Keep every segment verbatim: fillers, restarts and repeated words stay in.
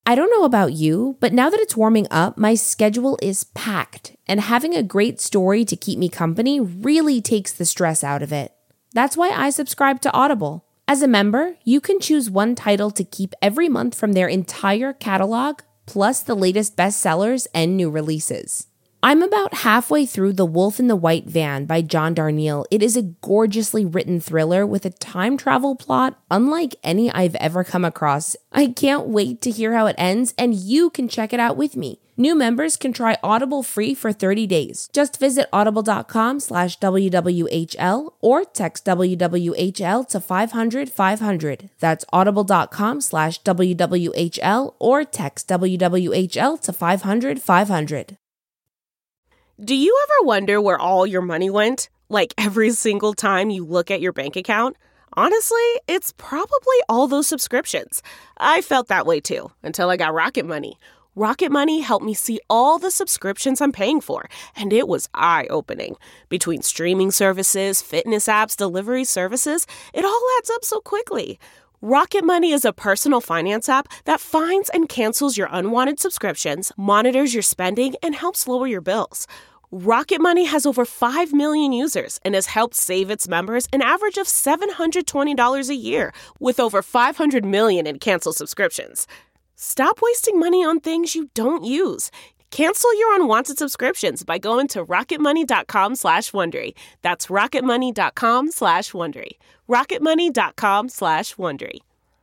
I don't know about you, but now that it's warming up, my schedule is packed, and having a great story to keep me company really takes the stress out of it. That's why I subscribe to Audible. As a member, you can choose one title to keep every month from their entire catalog, plus the latest bestsellers and new releases. I'm about halfway through The Wolf in the White Van by John Darnielle. It is a gorgeously written thriller with a time travel plot unlike any I've ever come across. I can't wait to hear how it ends, and you can check it out with me. New members can try Audible free for thirty days. Just visit audible.com slash WWHL or text W W H L to five hundred five hundred. That's audible.com slash WWHL or text W W H L to five hundred five hundred. Do you ever wonder where all your money went? Like every single time you look at your bank account? Honestly, it's probably all those subscriptions. I felt that way too, until I got Rocket Money. Rocket Money helped me see all the subscriptions I'm paying for, and it was eye-opening. Between streaming services, fitness apps, delivery services, it all adds up so quickly. Rocket Money is a personal finance app that finds and cancels your unwanted subscriptions, monitors your spending, and helps lower your bills. Rocket Money has over five million users and has helped save its members an average of seven hundred twenty dollars a year, with over five hundred million in canceled subscriptions. Stop wasting money on things you don't use. Cancel your unwanted subscriptions by going to rocketmoney.com slash Wondery. That's rocketmoney.com slash Wondery. rocketmoney.com slash Wondery.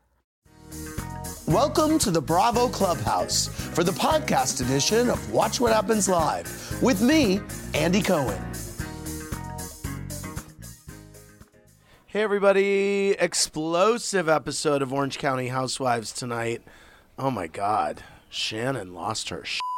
Welcome to the Bravo Clubhouse for the podcast edition of Watch What Happens Live with me, Andy Cohen. Hey everybody, explosive episode of Orange County Housewives tonight. Oh my God, Shannon lost her shit.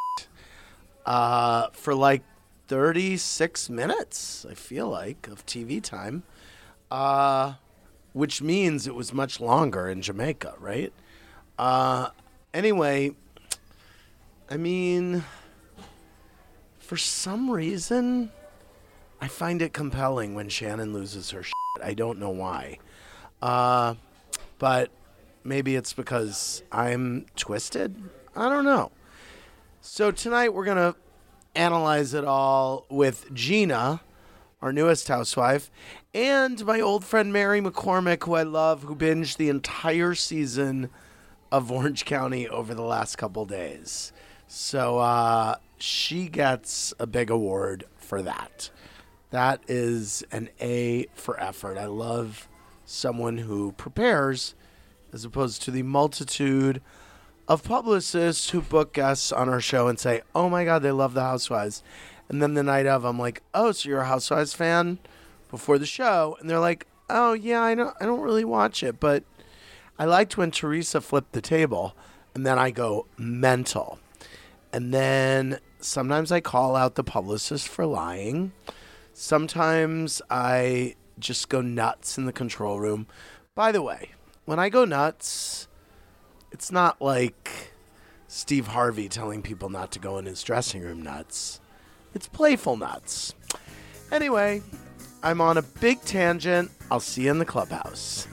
Uh, for like thirty-six minutes, I feel like, of T V time, uh, which means it was much longer in Jamaica, right? Uh, anyway, I mean, for some reason, I find it compelling when Shannon loses her shit. I don't know why. Uh, but maybe it's because I'm twisted. I don't know. So tonight we're going to analyze it all with Gina, our newest housewife, and my old friend Mary McCormick, who I love, who binged the entire season of Orange County over the last couple days. So uh, she gets a big award for that. That is an A for effort. I love someone who prepares as opposed to the multitude of publicists who book guests on our show and say, oh my God, they love the Housewives. And then the night of, I'm like, oh, so you're a Housewives fan before the show? And they're like, oh yeah, I don't, I don't really watch it, but I liked when Teresa flipped the table. And then I go mental. And then sometimes I call out the publicist for lying. Sometimes I just go nuts in the control room. By the way, when I go nuts, it's not like Steve Harvey telling people not to go in his dressing room nuts. It's playful nuts. Anyway, I'm on a big tangent. I'll see you in the clubhouse.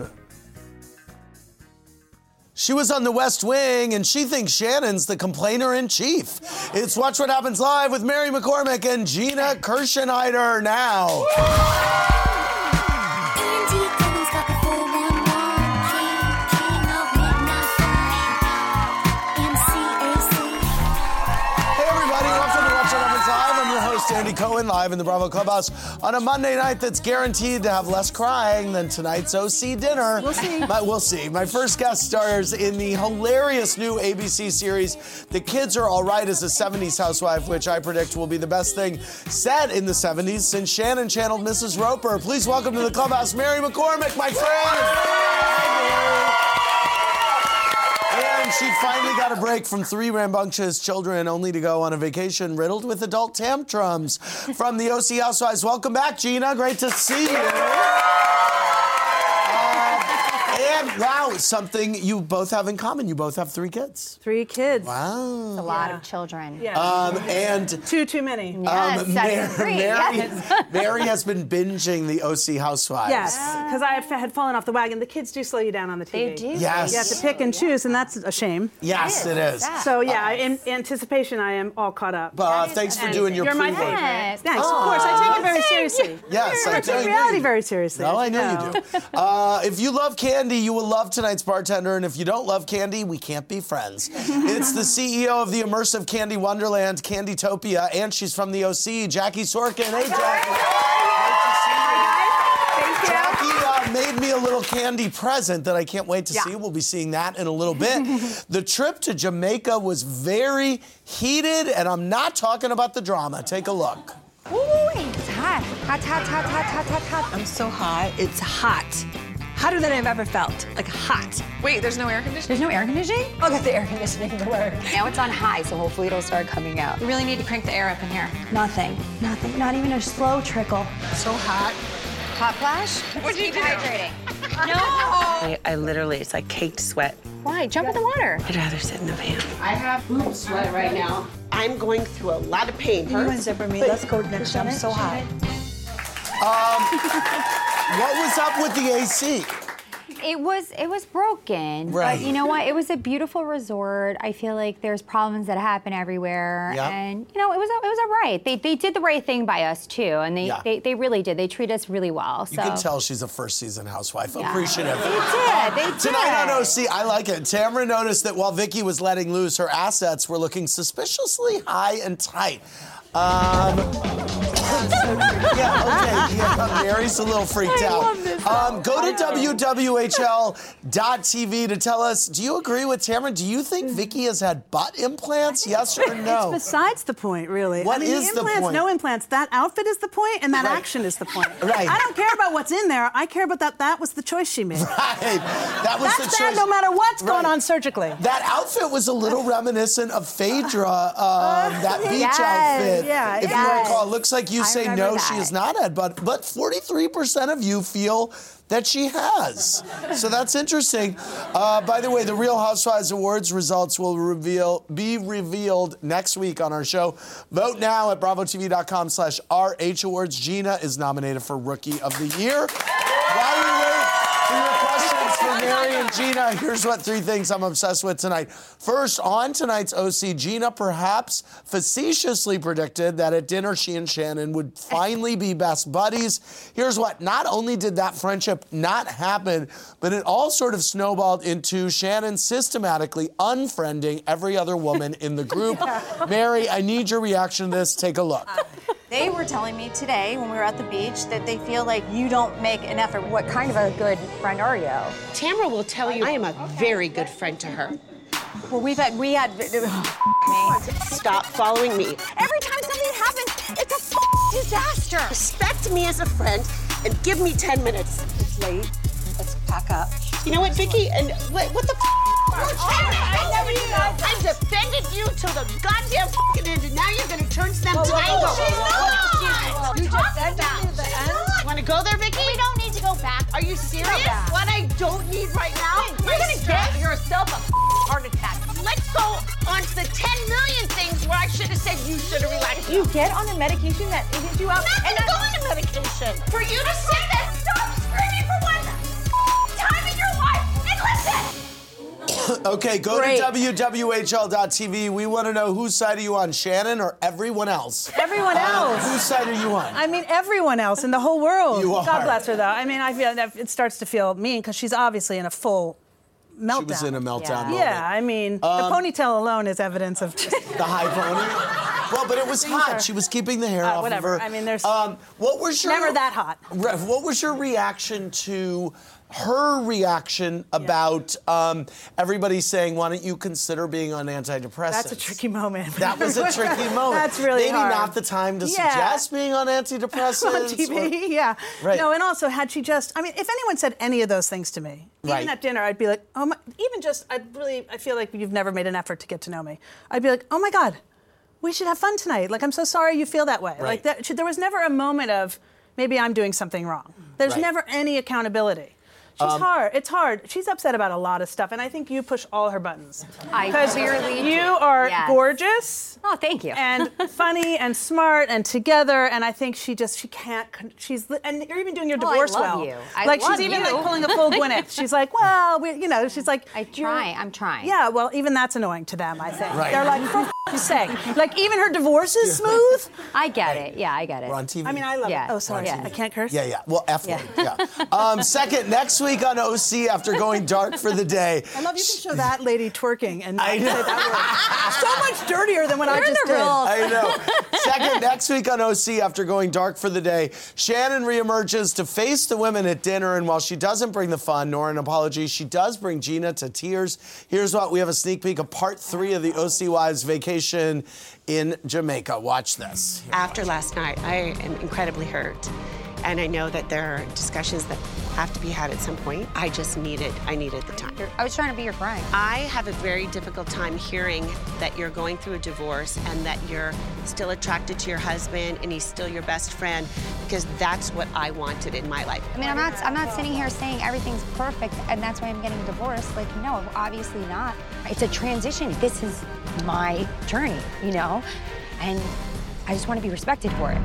She was on the West Wing, and she thinks Shannon's the complainer-in-chief. It's Watch What Happens Live with Mary McCormick and Gina Kirschenheiter now. Andy Cohen live in the Bravo Clubhouse on a Monday night that's guaranteed to have less crying than tonight's O C dinner. We'll see. But we'll see. My first guest stars in the hilarious new A B C series, The Kids Are All Right as a seventies Housewife, which I predict will be the best thing set in the seventies since Shannon channeled Missus Roper. Please welcome to the Clubhouse, Mary McCormick, my friend. And she finally got a break from three rambunctious children only to go on a vacation riddled with adult tantrums. From the O C Housewives, welcome back, Gina. Great to see you. Uh, and, wow, Oh, something you both have in common. You both have three kids. Three kids. Wow. A lot Yeah. of children. Yeah. Um, and Too, too many. Yes, um, I Mary, agree, Mary, yes. Mary has been binging the O C Housewives. Yes, because I had, had fallen off the wagon. The kids do slow you down on the T V. They do. Yes. You have to pick and choose, and that's a shame. Yes, it is. Yeah. So yeah, in anticipation, I am all caught up. Uh, thanks for doing your You're my pre-vote. favorite. Yes. Thanks. Of course, I take it very thank seriously. Yes, I I do. take reality very seriously. No, I know No. you do. Uh, if you love candy, you will love tonight's bartender, and if you don't love candy, we can't be friends. It's the C E O of the immersive candy wonderland, Candytopia, and she's from the O C, Jackie Sorkin. Hey, Jackie. Thank you. Jackie uh, made me a little candy present that I can't wait to Yeah. see. We'll be seeing that in a little bit. The trip to Jamaica was very heated, and I'm not talking about the drama. Take a look. Ooh, it's hot. Hot, hot, hot, hot, hot, hot, hot. I'm so hot. It's hot. Hotter than I've ever felt. Like hot. Wait, there's no air conditioning? There's no air conditioning? I'll get the air conditioning to work. Now it's on high, so hopefully it'll start coming out. We really need to crank the air up in here. Nothing. Nothing. Not even a slow trickle. So hot. Hot flash? What'd you do? Hydrating. No! I, I literally, it's like caked sweat. Why? Jump in the water. I'd rather sit in the van. I have boob sweat right now. I'm going through a lot of pain. You unzipper me. Let's go next time. I'm so hot. What was up with the A C? It was it was broken. Right. But you know what? It was a beautiful resort. I feel like there's problems that happen everywhere. Yeah. And you know, it was it was all right. They they did the right thing by us too. And they, Yeah. they, they really did. They treat us really well. You So can tell she's a first season housewife. Yeah. Appreciative. They did, they did. Tonight on O C, I like it. Tamara noticed that while Vicky was letting loose, her assets were looking suspiciously high and tight. Um, yeah, okay. Yeah, Mary's a little freaked out. Um, go to W W H L dot T V to tell us, do you agree with Tamara? Do you think Vicky has had butt implants? Yes or no? It's besides the point, really. What I mean, is the implants, point? no implants. That outfit is the point, and that Right. action is the point. Right. I don't care about what's in there. I care about that. That was the choice she made. Right. That was That's the bad choice. no matter what's going Right. on surgically. That outfit was a little reminiscent of Phaedra, um, that beach Yes. outfit. Yeah, if you yes. recall, it looks like you I say remember no, she that. has not had, but but forty-three percent of you feel that she has. So that's interesting. Uh, by the way, the Real Housewives Awards results will reveal be revealed next week on our show. Vote now at bravo T V dot com slash R H Awards. Gina is nominated for Rookie of the Year. While we wait for your questions for Mary and Gina, here's what three things I'm obsessed with tonight. First, on tonight's O C, Gina perhaps facetiously predicted that at dinner she and Shannon would finally be best buddies. Here's what, not only did that friendship not happen, but it all sort of snowballed into Shannon systematically unfriending every other woman in the group. Mary, I need your reaction to this. Take a look. They were telling me today when we were at the beach that they feel like you don't make an effort. What kind of a good friend are you? Tamara will tell you I am a very good friend to her. Well, we've had, we had, me. Stop following me. Every time something happens, it's a disaster. Respect me as a friend and give me ten minutes. It's late. Let's pack up. You know what, Vicky? And what, what the f? I never knew that. I defended you till the goddamn f***ing end, and now you're gonna turn to them Whoa, whoa, tango. whoa, she's What not. you You defended me to the end? Want to go there, Vicky? We don't need to go back. Are you serious? back. What I don't need right now? You're gonna get yourself a heart attack. Let's go on to the ten million things where I should have said you should have relaxed. You get on a medication that isn't you out. I'm not going to medication. For you to say that, stop screaming for one time in your life and listen. Okay, go Great. to W W H L dot T V. We want to know whose side are you on, Shannon or everyone else? Everyone Uh, else. whose side are you on? I mean, everyone else in the whole world. You are. God bless her, though. I mean, I feel that it starts to feel mean because she's obviously in a full meltdown. She was in a meltdown moment. Yeah, I mean, the ponytail alone is evidence of just. The high pony? Well, but it was hot. She was keeping the hair Uh, off whatever. of her. I mean, there's Um, what was your never that hot. Re- What was your reaction to her reaction about um, everybody saying, "Why don't you consider being on antidepressants?" That's a tricky moment. That was a tricky moment. That's really Maybe hard. not the time to Yeah. suggest being on antidepressants. On T V, or- yeah. Right. No, and also had she just, I mean, if anyone said any of those things to me, Right. even at dinner, I'd be like, oh my, even just, I'd really, I feel like you've never made an effort to get to know me. I'd be like, oh my God, we should have fun tonight. Like, I'm so sorry you feel that way. Right. Like, that, there was never a moment of, maybe I'm doing something wrong. There's Right. never any accountability. She's Um, hard. It's hard. She's upset about a lot of stuff, and I think you push all her buttons. I Because clearly you do. are Yes. gorgeous. Oh, thank you. And funny and smart and together, and I think she just she can't. con- She's and you're even doing your Oh, I divorce love well. you. I like love she's even you. like pulling a full Gwyneth. She's like, well, we, you know, she's like, I try. I'm trying. yeah. Well, even that's annoying to them. I think Right. they're like, for f***ing sake, like even her divorce is smooth. I get it. Yeah, I get it. We're on T V. I mean, I love Yeah. it. Oh, sorry, Yeah. I can't curse. Yeah, yeah. Well, F word. Yeah. Um, second, next week on O C, after going dark for the day. I love you can show that lady twerking and I not know. say that word. So much dirtier than what I Learn just the did. rules. I know. Second, next week on O C, after going dark for the day, Shannon reemerges to face the women at dinner, and while she doesn't bring the fun nor an apology, she does bring Gina to tears. Here's what we have a sneak peek of part three of the O C Wives vacation in Jamaica. Watch this. After last night, I am incredibly hurt. And I know that there are discussions that have to be had at some point. I just needed, I needed the time. I was trying to be your friend. I have a very difficult time hearing that you're going through a divorce and that you're still attracted to your husband and he's still your best friend, because that's what I wanted in my life. I mean, I'm not. I'm not sitting here saying everything's perfect and that's why I'm getting divorced. Like, no, obviously not. It's a transition. This is my journey, you know, and I just want to be respected for it.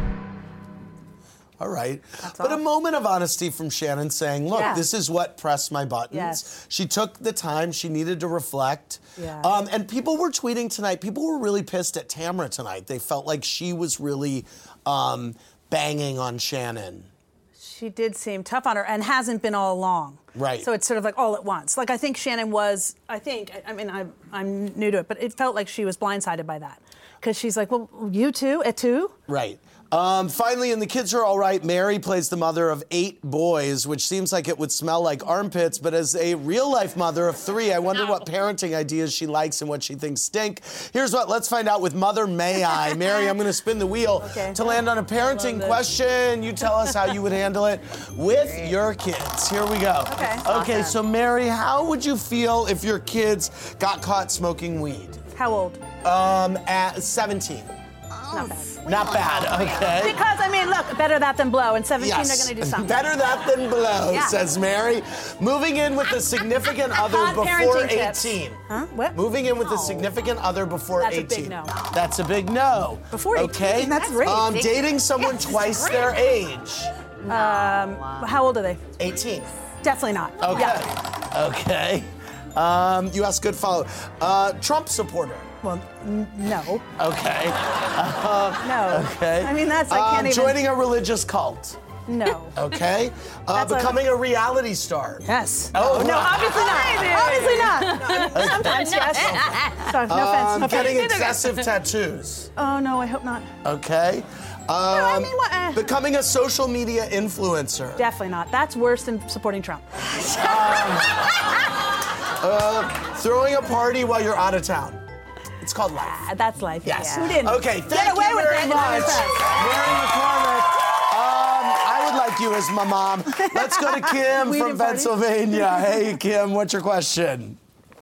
All right. But a moment of honesty from Shannon saying, look, Yeah. this is what pressed my buttons. Yes. She took the time she needed to reflect. Yeah. Um, and people were tweeting tonight, people were really pissed at Tamra tonight. They felt like she was really um, banging on Shannon. She did seem tough on her and hasn't been all along. Right. So it's sort of like all at once. Like I think Shannon was, I think, I, I mean, I, I'm new to it, but it felt like she was blindsided by that. Because she's like, well, you too, et tu? Right. Um, finally, and the kids are all right, Mary plays the mother of eight boys, which seems like it would smell like armpits, but as a real-life mother of three, I wonder what parenting ideas she likes and what she thinks stink. Here's what, let's find out with Mother May I. Mary, I'm going to spin the wheel Okay. to land on a parenting question. You tell us how you would handle it with your kids. Here we go. Okay. Okay, so Mary, how would you feel if your kids got caught smoking weed? How old? Um, at seventeen. Not bad. Not bad, okay. Because, I mean, look, better that than blow. And seventeen, Yes. they're going to do something. Better that than blow, Yeah. says Mary. Moving in with a significant other Hot before parenting tips. eighteen. Huh? What? Moving in with a significant other before That's a eighteen. big no. That's a big no. Before Okay. eighteen, that's great. Um, Big- dating someone Yes, twice great. their age. Um, How old are they? eighteen. Definitely not. Okay. Yeah. Okay. Um, you asked good follow. Uh, Trump supporter. Well, n- no. Okay. No. Okay. I mean, that's, I Um, can't even. joining a religious cult. No. Okay. Uh, That's a- becoming a reality star. Yes. Oh, no, wow. obviously not. Obviously not. Sometimes, yes. Sorry, no Um, offense. No getting offense. excessive tattoos. Oh, no, I hope not. Okay. Um, I mean, what, uh, becoming a social media influencer. Definitely not. That's worse than supporting Trump. Uh, throwing a party while you're out of town. It's called life. Ah, that's life. Yes. Who didn't? Okay, thank Get away you with very it. much, Mary McCormick. Um, I would like you as my mom. Let's go to Kim Weed from and party? Pennsylvania. Hey, Kim, what's your question?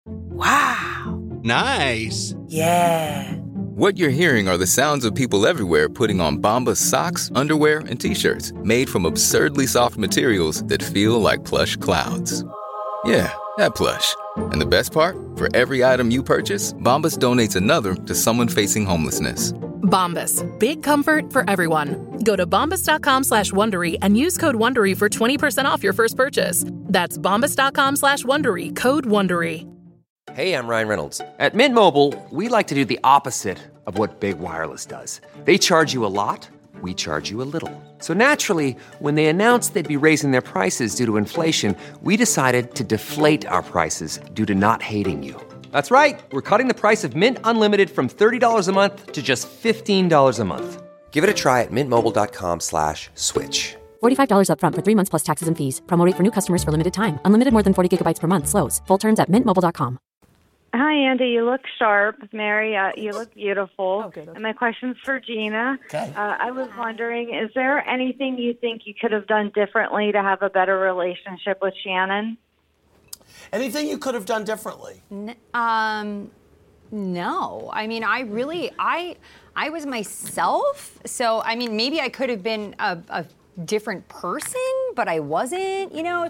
Nice. Yeah. What you're hearing are the sounds of people everywhere putting on Bombas socks, underwear, and T-shirts made from absurdly soft materials that feel like plush clouds. Yeah, that plush. And the best part? For every item you purchase, Bombas donates another to someone facing homelessness. Bombas. Big comfort for everyone. Go to bombas.com slash Wondery and use code Wondery for twenty percent off your first purchase. That's bombas.com slash Wondery. Code Wondery. Hey, I'm Ryan Reynolds. At Mint Mobile, we like to do the opposite of what Big Wireless does. They charge you a lot, we charge you a little. So naturally, when they announced they'd be raising their prices due to inflation, we decided to deflate our prices due to not hating you. That's right. We're cutting the price of Mint Unlimited from thirty dollars a month to just fifteen dollars a month. Give it a try at mintmobile.com slash switch. forty-five dollars up front for three months plus taxes and fees. Promo rate for new customers for limited time. Unlimited more than forty gigabytes per month slows. Full terms at mint mobile dot com. Hi, Andy. You look sharp. Mary, uh, you look beautiful. Okay, okay. And my question's for Gina. Okay. Uh, I was wondering, is there anything you think you could have done differently to have a better relationship with Shannon? Anything you could have done differently? N- um, no. I mean, I really, I, I was myself. So, I mean, maybe I could have been a, a different person, but I wasn't. You know,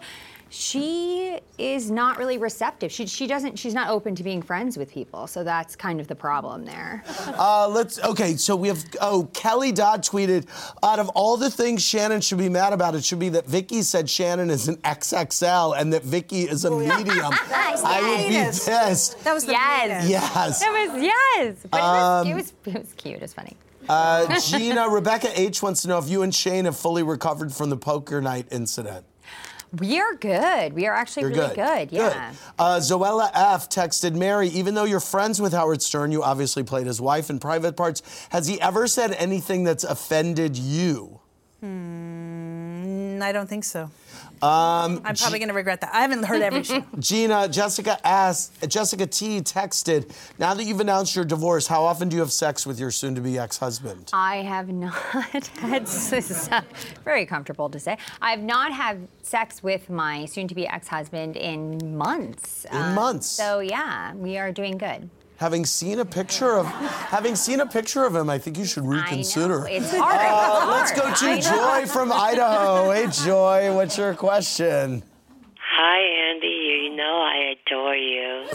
She is not really receptive. She she doesn't. She's not open to being friends with people. So that's kind of the problem there. Uh, let's. Okay, so we have. Oh, Kelly Dodd tweeted, out of all the things Shannon should be mad about, it should be that Vicky said Shannon is an X X L and that Vicky is a medium. I would be pissed. That was the yes. meanest. Yes. That was yes. But Um, it, was, it was it was cute. It was funny. Uh, Gina, Rebecca H wants to know if you and Shane have fully recovered from the poker night incident. We are good. We are actually You're really good. good. Yeah. Good. Uh, Zoella F texted Mary, even though you're friends with Howard Stern, you obviously played his wife in Private Parts. Has he ever said anything that's offended you? Hmm, I don't think so. Um, I'm probably going to regret that. I haven't heard every show. Gina, Jessica asked, Jessica T texted, now that you've announced your divorce, how often do you have sex with your soon-to-be ex-husband? I have not had, this is uh, very comfortable to say, I have not had sex with my soon-to-be ex-husband in months. In months? So yeah, we are doing good. Having seen a picture of, having seen a picture of him, I think you should reconsider. I know. It's hard. Uh, it's let's go hard. to I know. Joy from Idaho. Hey, Joy, what's your question? Hi, Andy. You know I adore you.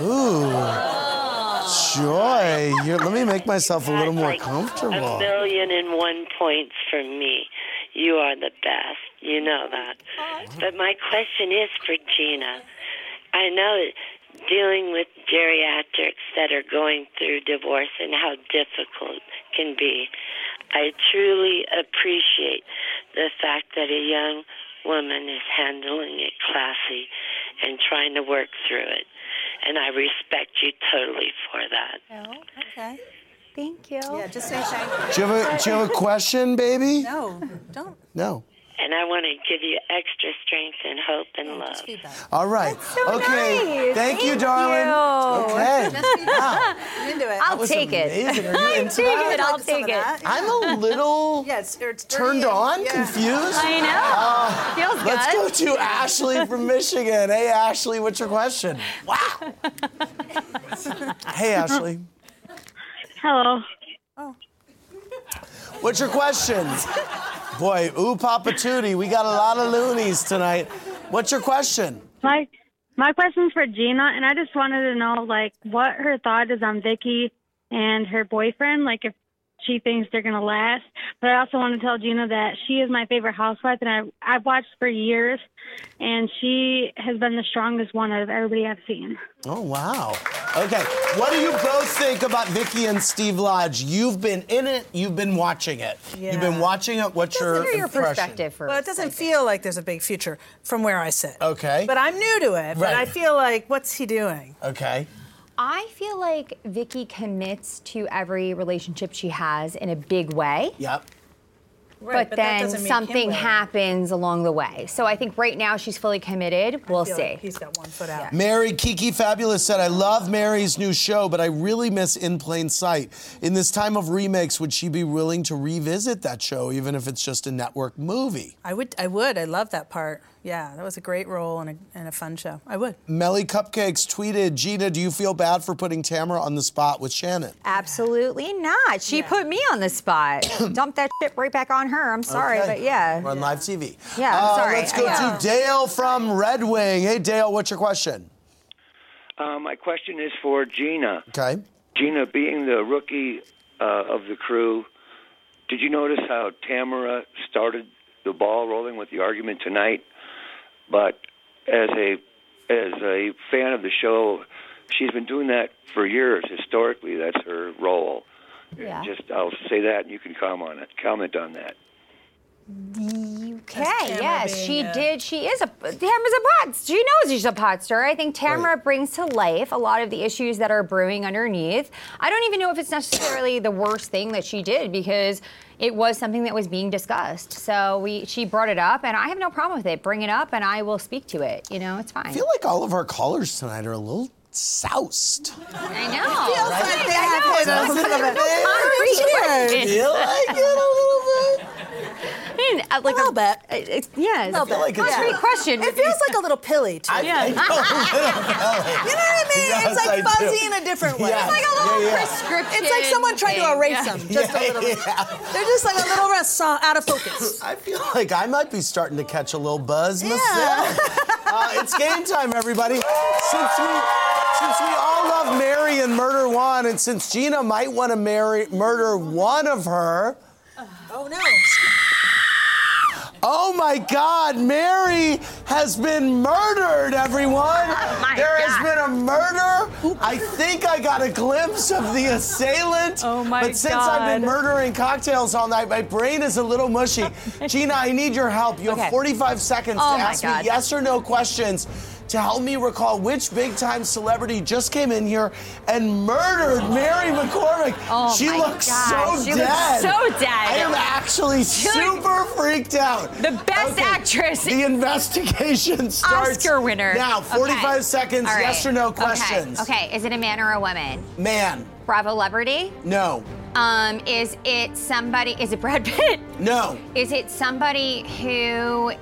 Ooh, Joy, you're, let me make myself a little more like comfortable. A million and one points for me. You are the best. You know that. But my question is for Gina. I know that dealing with geriatrics that are going through divorce and how difficult it can be. I truly appreciate the fact that a young woman is handling it classy and trying to work through it. And I respect you totally for that. Oh, okay. Thank you. Yeah, just say thank Do you have a, do you have a question, baby? No, don't. No. And I want to give you extra strength and hope and love. All right. so okay. nice. Thank, you, Thank darling. you. Okay. Wow. I'm into it. I'll was take amazing. it. Are you I'll into take that? it. I'll Like some take of it. that. I'm a little Yeah, it's, it's turned dirty. on, Yeah. confused. I know. Uh, Feels Let's go good. to Ashley from Michigan. Hey, Ashley, what's your question? Wow. Hey, Ashley. Hello. Oh. What's your question? Boy, ooh, Papa Tootie, we got a lot of loonies tonight. What's your question? My my question's for Gina, and I just wanted to know, like, what her thought is on Vicky and her boyfriend, like, if she thinks they're going to last. But I also want to tell Gina that she is my favorite housewife, and I've, I've watched for years, and she has been the strongest one out of everybody I've seen. Oh, wow. Okay, what do you both think about Vicky and Steve Lodge? You've been in it, you've been watching it. Yeah. You've been watching it, what's your Consider your impression? perspective first. Well, it doesn't feel like there's a big future from where I sit. Okay. But I'm new to it. But Right. I feel like, what's he doing? Okay. I feel like Vicky commits to every relationship she has in a big way. Yep. Right, but, but that then doesn't make something him right. happens along the way. So I think right now she's fully committed. We'll I feel see. like he's got one foot out. Mary Kiki Fabulous said, I love Mary's new show, but I really miss In Plain Sight. In this time of remakes, would she be willing to revisit that show, even if it's just a network movie? I would. I would. I love that part. Yeah, that was a great role and a, and a fun show. I would. Melly Cupcakes tweeted, Gina, do you feel bad for putting Tamara on the spot with Shannon? Absolutely not. She put me on the spot. Dumped that shit right back on her. I'm sorry, Okay. but yeah. We're on live T V. Yeah, I'm Uh, sorry. Let's go Yeah. to Dale from Red Wing. Hey, Dale, what's your question? Uh, my question is for Gina. Okay. Gina, being the rookie uh, of the crew, did you notice how Tamara started the ball rolling with the argument tonight? But as a as a fan of the show, she's been doing that for years. Historically, that's her role. Yeah. Just I'll say that, and you can comment on it. Comment on that. Okay, Tamara yes, being she a- did. She is a, Tamara's a pot. She knows she's a pot stirrer. I think Tamara Right. brings to life a lot of the issues that are brewing underneath. I don't even know if it's necessarily the worst thing that she did because it was something that was being discussed. So we, she brought it up, and I have no problem with it. Bring it up, and I will speak to it. You know, it's fine. I feel like all of our callers tonight are a little soused. I know. Feels Right? like they I have know. hit It's us a not- little bit. no concrete questions. Feel like it a little bit? I mean, uh, like A little bit. It's, yeah, it's A a little like it's- concrete question. It feels like a little pilly, too. I Yeah. think a little belly. You know what I mean? Yes, it's like I fuzzy do. in a different way. Yes. It's like a little Yeah, yeah. prescription. It's like someone tried to thing. erase Yeah. them just Yeah, a little bit. yeah. They're just like a little bit so- out of focus. I feel like I might be starting to catch a little buzz Yeah. myself. Uh, it's game time, everybody. Since we, since we all love Mary and murder one, and since Gina might want to marry murder one of her. Oh, no. Oh my God, Mary has been murdered, everyone. Oh my there God. has been a murder. I think I got a glimpse of the assailant. Oh my But since I've been God. murdering cocktails all night, my brain is a little mushy. Gina, I need your help. You Okay. have forty-five seconds Oh to my ask God. me yes or no questions to help me recall which big-time celebrity just came in here and murdered Mary McCormick. Oh she my looks God. so She dead. looks so dead. I am actually She looks- super freaked out. The best actress. The investigation starts Oscar winner. now. forty-five Okay. seconds, All right. yes or no Okay. questions. Okay. Is it a man or a woman? Man, Bravo Celebrity? no. Um, is it somebody, is it Brad Pitt? No. Is it somebody who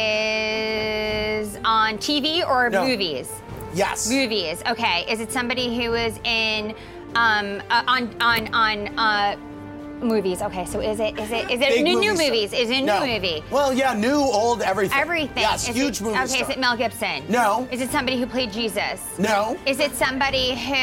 is on T V or No. movies? Yes. Movies. Okay. Is it somebody who is in um uh, on on on uh movies? Okay. So is it is it is it Big new movie new star. movies? Is it a new No. movie? Well, yeah, new, old, everything. Everything. Yes, Is huge it, movie Okay. star. Is it Mel Gibson? No. Is it somebody who played Jesus? No. Is it somebody who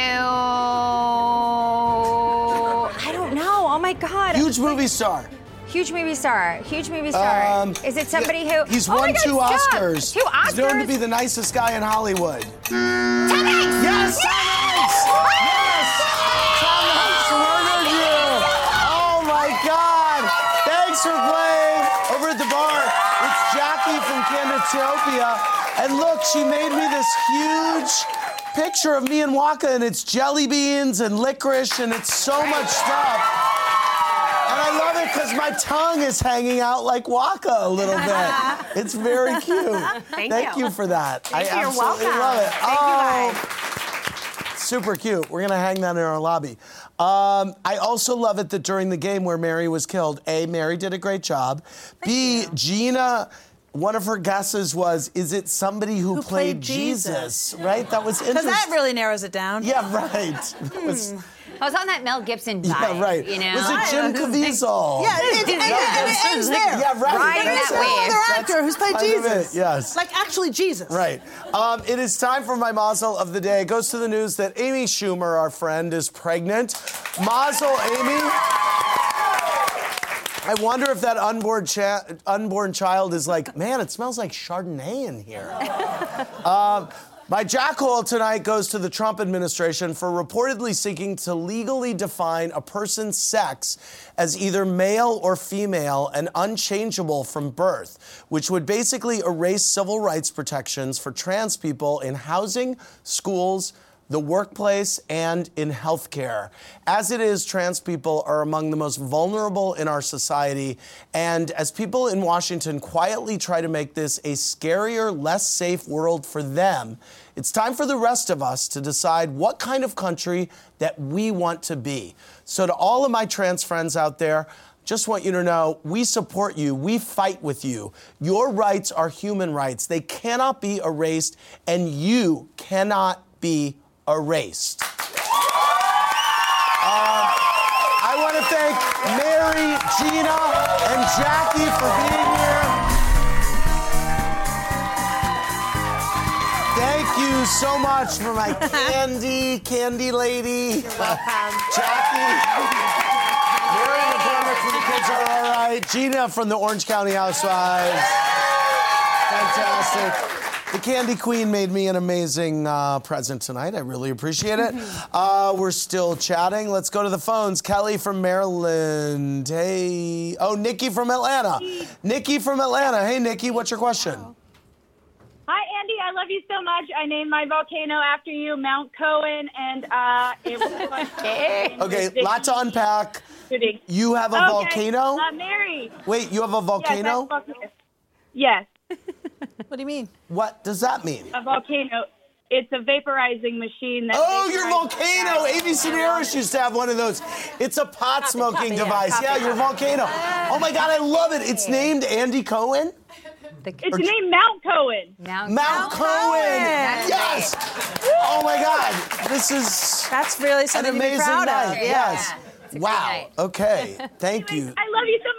I don't know? Oh my God. Huge movie star. Huge movie star. Huge movie star. Um, Is it somebody yeah, who? He's Oh my won God, two stop. Oscars. Two Oscars. He's known to be the nicest guy in Hollywood. Tom Hanks. Yes, Tom Hanks. Yes, Tom Hanks murdered you. Oh my God! Thanks for playing over at the bar. It's Jackie from Canditopia, and look, she made me this huge picture of me and Waka, and it's jelly beans and licorice, and it's so much stuff. And I love it because my tongue is hanging out like Waka a little bit. It's very cute. Thank you. you. for that. Thank I you. You're absolutely welcome. love it. Thank oh, you, guys. super cute. We're gonna hang that in our lobby. Um, I also love it that during the game where Mary was killed, A, Mary did a great job. B, Gina. One of her guesses was, is it somebody who, Who played, played Jesus? Jesus. Right? That was Because interesting. that really narrows it down. Yeah, right. That was, I was on that Mel Gibson vibe. yeah, right. You know. Was it Jim Caviezel? Yeah, it, and, and, and it ends there. Yeah, right. Riding There's that no wave. other actor who's played kind of Jesus. it, yes. Like actually Jesus. Right. Um, it is time for my mazel of the day. It goes to the news that Amy Schumer, our friend, is pregnant. Mazel, Amy. I wonder if that unborn, cha- unborn child is like, man, it smells like Chardonnay in here. um, my jackhole tonight goes to the Trump administration for reportedly seeking to legally define a person's sex as either male or female and unchangeable from birth, which would basically erase civil rights protections for trans people in housing, schools, the workplace, and in healthcare. As it is, trans people are among the most vulnerable in our society, and as people in Washington quietly try to make this a scarier, less safe world for them, it's time for the rest of us to decide what kind of country that we want to be. So to all of my trans friends out there, just want you to know, we support you. We fight with you. Your rights are human rights. They cannot be erased, and you cannot be erased. Uh, I want to thank Mary, Gina, and Jackie for being here. Thank you so much for my candy, candy lady. You're welcome. Jackie. Mary McCormick from The Kids Are All Right. Gina from the Orange County Housewives. Fantastic. The Candy Queen made me an amazing uh, present tonight. I really appreciate it. Uh, we're still chatting. Let's go to the phones. Kelly from Maryland. Hey. Oh, Nikki from Atlanta. Nikki from Atlanta. Hey, Nikki, what's your question? Hi, Andy. I love you so much. I named my volcano after you, Mount Cohen, and uh, it was fun. Okay, lot to unpack. You have a okay. volcano? Uh, Mary. Wait, you have a volcano? Yes. What do you mean? What does that mean? A volcano. It's a vaporizing machine. That Oh, your vaporizes volcano! A B C Sedaris used to have one of those. It's a pot smoking copy, yeah, device. copy. Yeah, your volcano. Oh my God, I love it. It's named Andy Cohen? It's named Mount Cohen. Mount, Mount Cohen! Yes! Oh my God, this is That's really something an to be amazing proud night. of. Yes. Wow. Okay. Thank you. I love you so much.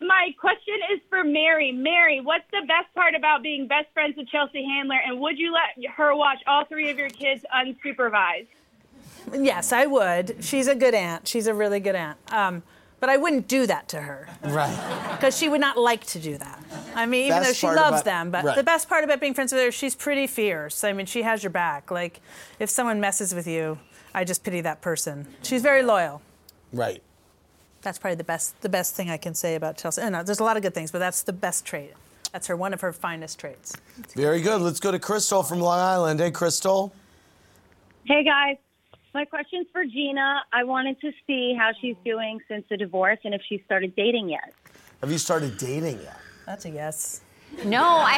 my question is for Mary. Mary, what's the best part about being best friends with Chelsea Handler, and would you let her watch all three of your kids unsupervised? Yes, I would. She's a good aunt. She's a really good aunt. Um, but I wouldn't do that to her. Right. Because she would not like to do that. I mean, even Best though she part loves about- them. But right. the best part about being friends with her, she's pretty fierce. I mean, she has your back. Like, if someone messes with you, I just pity that person. She's very loyal. Right. That's probably the best the best thing I can say about Chelsea. And, uh, there's a lot of good things, but that's the best trait. That's her one of her finest traits. Very good. Let's go to Crystal from Long Island. Hey, Crystal. Hey, guys. My question's for Gina. I wanted to see how she's doing since the divorce and if she's started dating yet. Have you started dating yet? That's a yes. No,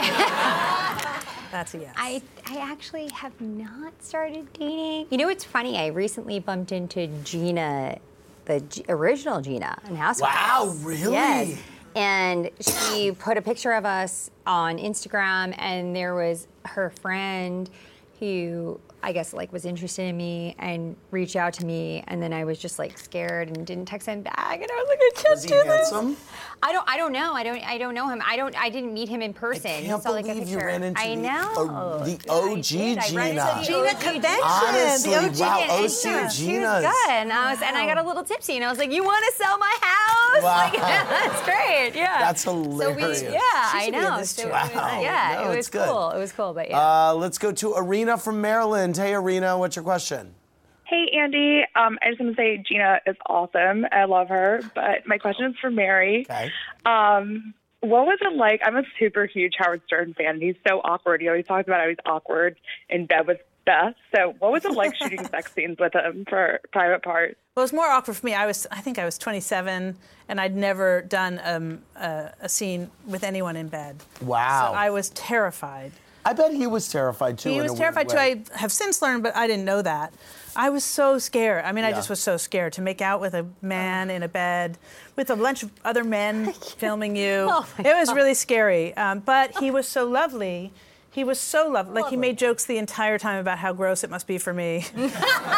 I. That's a yes. I I actually have not started dating. You know what's funny? I recently bumped into Gina, the G- original Gina in Housewives. Wow, really? Yes. And she put a picture of us on Instagram, and there was her friend who I guess like was interested in me and reached out to me, and then I was just like scared and didn't text him back, and I was like, I can't Was he do this. handsome? I don't. I don't know. I don't. I don't know him. I don't. I didn't meet him in person. I can't saw, like, a believe you picture. ran into I the, know. O- the O G I Gina. ran into the Gina O G convention. Honestly, the O G wow, convention. O C She was Gina's. good, and I was, and I got a little tipsy, and I was like, "You want to sell my house? Wow. Like, that's great. Yeah, That's So hilarious. we, yeah, She I should be in know. this So too. it was, Wow. yeah, No, it it's was good. cool. It was cool, but yeah. Uh, let's go to Arena from Maryland. Hey, Arena, what's your question? Hey, Andy. Um, I just want to say Gina is awesome. I love her. But my question is for Mary. Okay. Um, what was it like? I'm a super huge Howard Stern fan, and he's so awkward. He always talks about how he's awkward in bed with Beth. So what was it like shooting sex scenes with him for private parts? Well, it was more awkward for me. I was, I think I was twenty-seven, and I'd never done um, a, a scene with anyone in bed. Wow. So I was terrified. I bet he was terrified too. He in was a weird terrified too. way. I have since learned, but I didn't know that. I was so scared. I mean, I Yeah. just was so scared to make out with a man in a bed with a bunch of other men filming you. Oh my it was God. really scary. Um, but he was so lovely. He was so lovely. Like, he made jokes the entire time about how gross it must be for me. You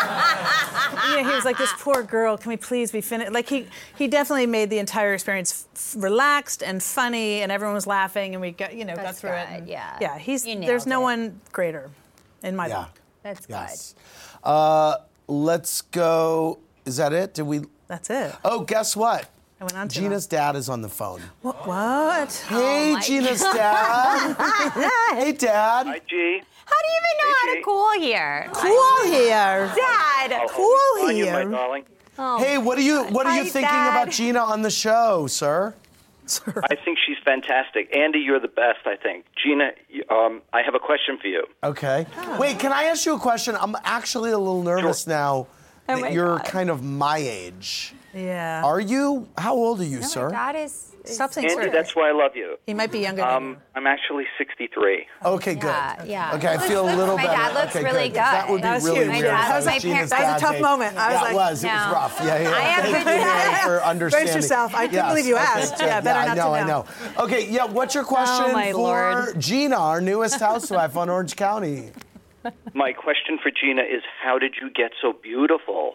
know, he was like, this poor girl, can we please be finished? Like, he, he definitely made the entire experience f- relaxed and funny, and everyone was laughing, and we got, you know, got That's through it. good, And- yeah. Yeah, he's, You there's nailed no it. one greater in my Yeah. book. That's Yes. Uh, let's go. Is that it? Did we? That's it. Oh, guess what? I went on too Gina's dad is on the phone. What? what? Hey, my Gina's dad. Hey, Dad. Hi, G. How do you even know how to cool here? Cool here. Dad. I'll Cool always call you, my here. darling. Oh, Hey, what are you what are you Hi, thinking Dad. about Gina on the show, sir? I think she's fantastic. Andy, you're the best, I think. Gina, you- um, I have a question for you. Okay. Wait, can I ask you a question? I'm actually a little nervous now Oh that my you're God. kind of my age. Yeah. Are you? How old are you, No, sir? Dad is. is Stop saying Andy, sir. that's why I love you. He might be younger than Um, I'm actually sixty-three. Okay, good. Yeah, yeah. Okay, I feel a little My better. dad looks okay, really good. That would be good. That was really huge. My weird. dad if I was my Gina's parents- That was a dad's tough age. moment. I was yeah, like, it was. It no. was rough. Yeah, yeah. I have Thank good you, Mary, dad. for understanding. yourself. I couldn't Yes, believe you okay, asked. good. Yeah, better I not know, to I know. know. Okay, yeah. What's your question Oh, my for Lord. Gina, our newest housewife on Orange County? My question for Gina is, how did you get so beautiful?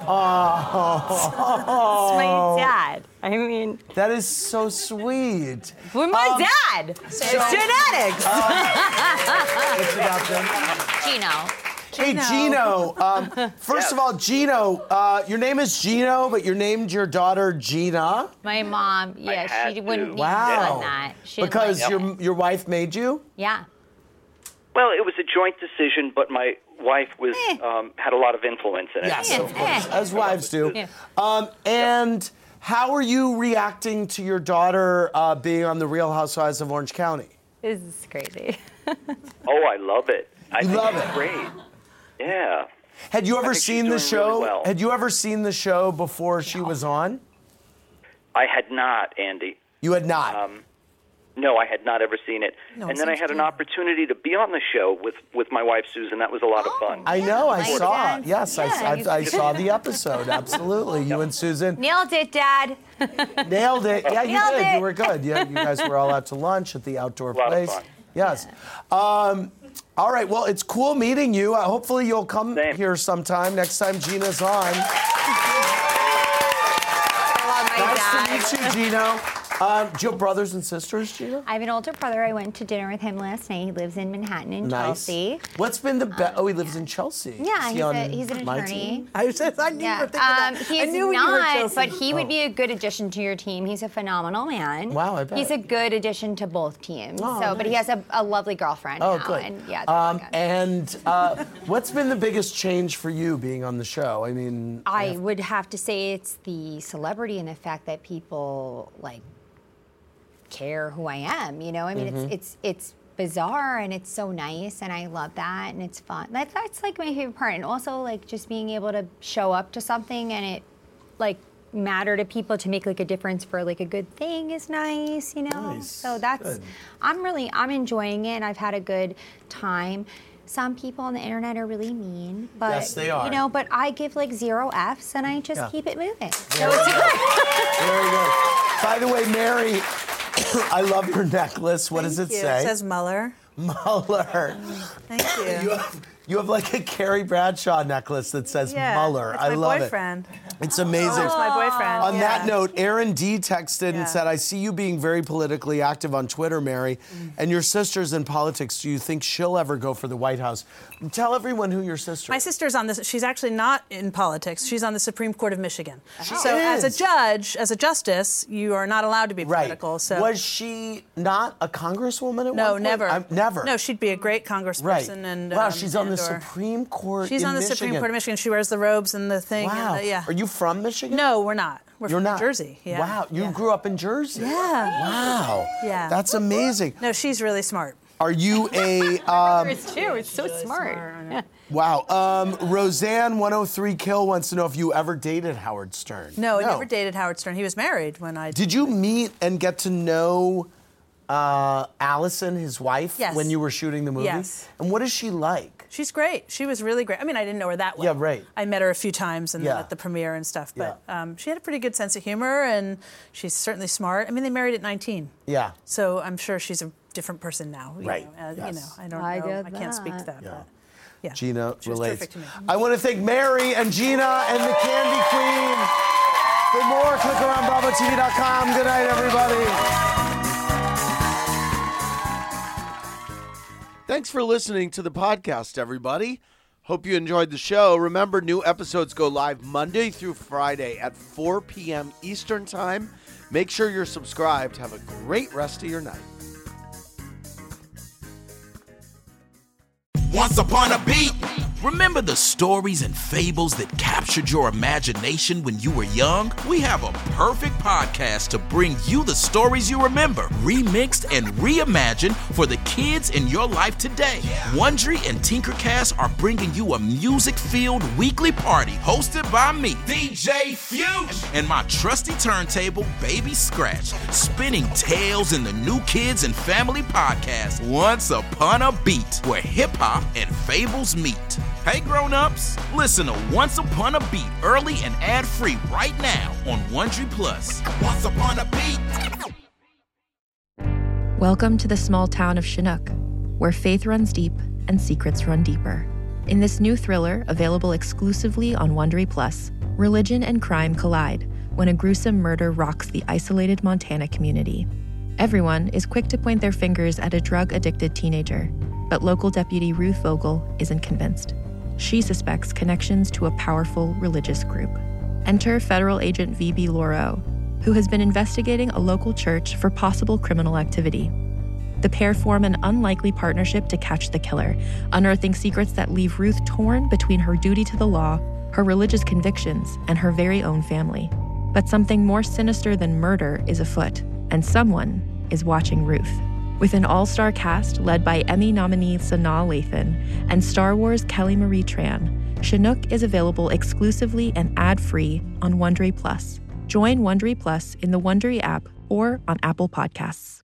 Oh, My dad. I mean, that is so sweet. with my Um, dad. It's genetics. It's about them. Gino. Hey, Gino. Um, first of all, Gino, uh, your name is Gino, but you named your daughter Gina. My mom. Yeah, had she wouldn't to. need Wow. to that. She didn't Because like your it. your wife made you. Yeah. Well, it was a joint decision, but my wife was um, had a lot of influence in it. Yes, So- of course, as wives do. Yeah. Um, and how are you reacting to your daughter uh, being on the Real Housewives of Orange County? This is crazy. Oh, I love it. I You think love it's it? great. Yeah. Had you I ever think she's seen the doing show? really well. Had you ever seen the show before she was on? I had not, Andy. You had not. Um, no, I had not ever seen it. No, and it then I seems had an to- opportunity to be on the show with, with my wife, Susan. That was a lot of fun. I know. I my saw dad. it. Yes, Yeah, I, you- I, I saw the episode. Absolutely. You and Susan Nailed it, Dad. nailed it. Yeah, you Nailed did. it. You were good. Yeah, you guys were all out to lunch at the outdoor A lot of place. fun. Yes. Um, all right. Well, it's cool meeting you. Uh, hopefully, you'll come Same. here sometime next time Gina's on. I love my Nice dad. to meet you, Gino. Um, do you have brothers and sisters, Gina? I have an older brother. I went to dinner with him last night. He lives in Manhattan in Nice. Chelsea. What's been the best? Oh, he lives in Chelsea. Yeah, Is he he's, on a, he's an my attorney. team? I said I knew Yeah, you were thinking that. um, I he's knew you were not, Chelsea. but he would Oh. be a good addition to your team. He's a phenomenal man. Wow, I bet. He's a good addition to both teams. Oh, so, but he nice. has a, a lovely girlfriend Oh, now. good. And yeah, Um, and uh, what's been the biggest change for you being on the show? I mean, I would have to say it's the celebrity and the fact that people like care who I am. You know, I mean, Mhm. it's it's it's bizarre and it's so nice, and I love that, and it's fun. That, that's like my favorite part, and also like just being able to show up to something and it like matter to people to make like a difference for like a good thing is nice. You know, Nice. so that's Good. I'm really I'm enjoying it, and I've had a good time. Some people on the internet are really mean, but Yes, they are. you know, but I give like zero Fs and I just Yeah. keep it moving. So Very it's good. Very good. By the way, Mary, I love your necklace. What does it Thank you. say? It says Mueller. Mueller. Thank you. You have, you have like a Carrie Bradshaw necklace that says Yeah, Mueller. it's I my love boyfriend. it. It's amazing. Oh, it's my boyfriend. On yeah. that note, Aaron D texted Yeah. and said, I see you being very politically active on Twitter, Mary, Mm. and your sister's in politics. Do you think she'll ever go for the White House? Tell everyone who your sister My is. sister's on this. She's actually not in politics. She's on the Supreme Court of Michigan. She so as a is. judge, as a justice, you are not allowed to be Right. political. So Was she not a congresswoman at no, one point? never. I'm, never. No, she'd be a great congressperson. Right. And wow, um, she's on the and or- Supreme Court She's in on the Michigan. Supreme Court of Michigan. She wears the robes and the thing. Wow. And the, yeah. Are you from Michigan? No, we're not. We're You're from not. Jersey. Yeah. Wow. You Yeah. grew up in Jersey? Yeah. Wow. Yeah. That's amazing. No, she's really smart. Are you a... Um, it's too. It's so smart. Yeah. wow. Um, Roseanne one oh three Kill wants to know if you ever dated Howard Stern. No, I never dated Howard Stern. He was married when I Did you meet and get to know uh, Allison, his wife, Yes. when you were shooting the movie? Yes. And what is she like? She's great. She was really great. I mean, I didn't know her that well. Yeah, right. I met her a few times and Yeah. at the premiere and stuff. But um, she had a pretty good sense of humor, and she's certainly smart. I mean, they married at nineteen. Yeah. So I'm sure she's a different person now. you Right. know, uh, Yes. You know, I don't I know. get I can't speak to that. that. But yeah. Gina She was relates. terrific to me. I want to thank Mary and Gina and the Candy Queen. For more, click around bravo T V dot com. Good night, everybody. Thanks for listening to the podcast, everybody. Hope you enjoyed the show. Remember, new episodes go live Monday through Friday at four p.m. Eastern Time. Make sure you're subscribed. Have a great rest of your night. Once upon a beat. Remember the stories and fables that captured your imagination when you were young? We have a perfect podcast to bring you the stories you remember, remixed and reimagined for the kids in your life today. Wondery and Tinkercast are bringing you a music-filled weekly party hosted by me, D J Fuchs, and my trusty turntable, Baby Scratch, spinning tales in the New Kids and Family podcast, Once Upon a Beat, where hip-hop and fables meet. Hey grown-ups, listen to Once Upon a Beat early and ad-free right now on Wondery Plus. Once Upon a Beat. Welcome to the small town of Chinook, where faith runs deep and secrets run deeper. In this new thriller, available exclusively on Wondery Plus, religion and crime collide when a gruesome murder rocks the isolated Montana community. Everyone is quick to point their fingers at a drug-addicted teenager, but local deputy Ruth Vogel isn't convinced. She suspects connections to a powerful religious group. Enter federal agent V B Lauro, who has been investigating a local church for possible criminal activity. The pair form an unlikely partnership to catch the killer, unearthing secrets that leave Ruth torn between her duty to the law, her religious convictions, and her very own family. But something more sinister than murder is afoot, and someone is watching Ruth. With an all-star cast led by Emmy nominee Sanaa Lathan and Star Wars Kelly Marie Tran, Chinook is available exclusively and ad-free on Wondery Plus. Join Wondery Plus in the Wondery app or on Apple Podcasts.